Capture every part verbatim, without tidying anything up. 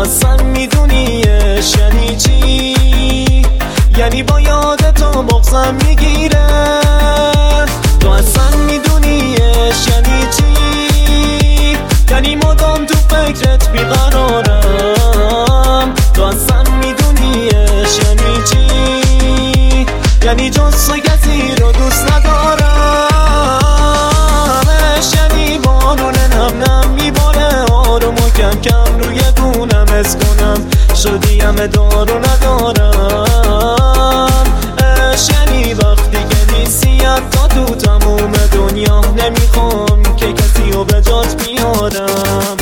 اصلا میدونیش یعنی چی؟ یعنی با یاد تو بغضم میگیره. تو اصلا میدونیش یعنی چی؟ یعنی مدام تو فکرت بیقرارم. تو اصلا میدونیش یعنی چی؟ یعنی جز تو کسی رو دوست ندارمش. یعنی بارون نم نم میباره آروم و کم کم روی گونم حس کنم شدی همه دارو ندارم. اش یعنی وقتی که نیستی حتی تو تموم دنیا نمیخوام که کسی رو به جات بیارم.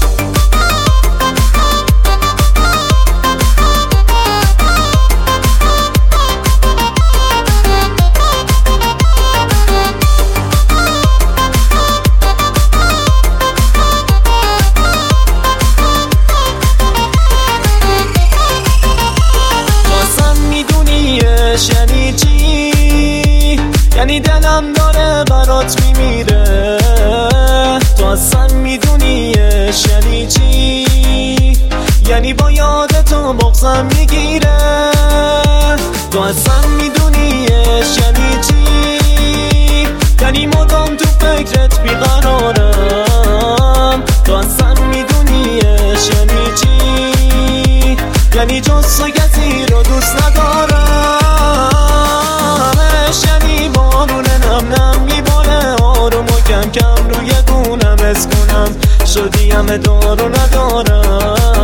یعنی چی؟ یعنی دلم داره برات میمیره. تو اصلا میدونیش یعنی چی؟ یعنی با یاد تو بغضم میگیره. تو اصلا میدونیش یعنی چی؟ یعنی مدام تو فکرت بیقرارم. تو اصلا میدونیش یعنی چی؟ یعنی جز تو کسی رو دوست ندارم. یعنی بارون نم نم میباره آروم و کم کم روی گونم حس کنم شدی همه دارو ندارم.